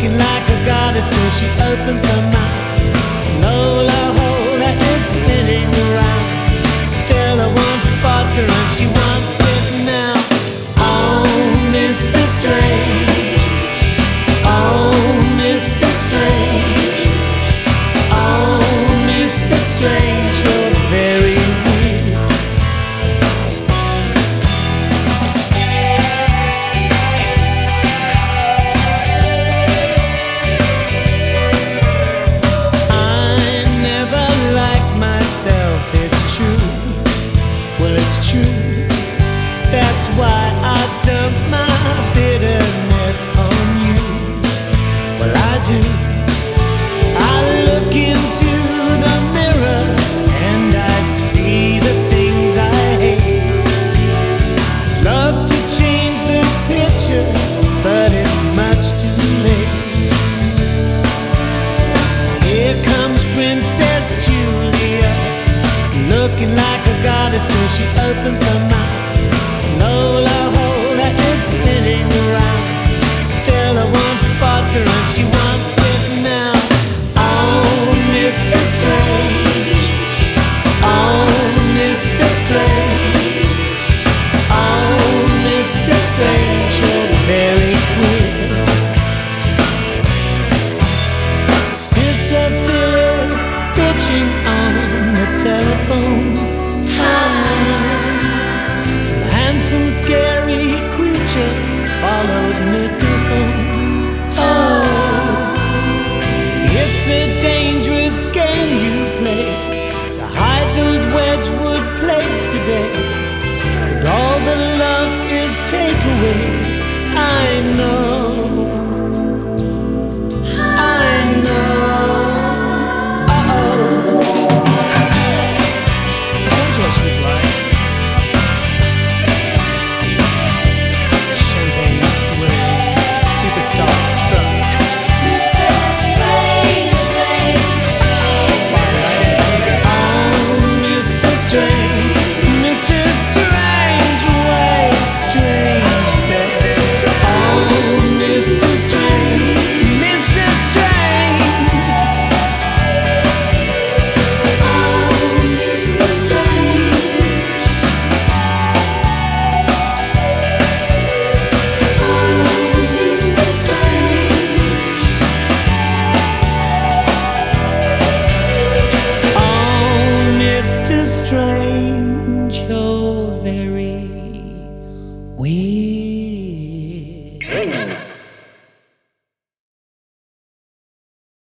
looking like a goddess till she opens her mouth. Lola Hola is spinning around. Stella wants vodka and she wants it now. Oh, Mr. Strange. Oh, Mr. Strange. Oh, Mr. Strange, you're very weird. I never like myself, it's true. Well, it's true. That's why I dump my bitterness on you. Well, I do. I look into the mirror and I see the things I hate. Love to change the picture, but it's much too late. Here comes Princess Julia, looking like a goddess till she opens her mouth. Lola Hola is spinning around. Stella wants vodka and she wants it now. Oh, Mr. Strange. Oh, Mr. Strange. Oh, Mr. Strange, you're very queer. Sister Phil bitching on the telephone. Some handsome, scary creature followed Missy home. Oh, it's a dangerous game you play, so hide those Wedgwood plates today, 'cause all the love is takeaway, I know.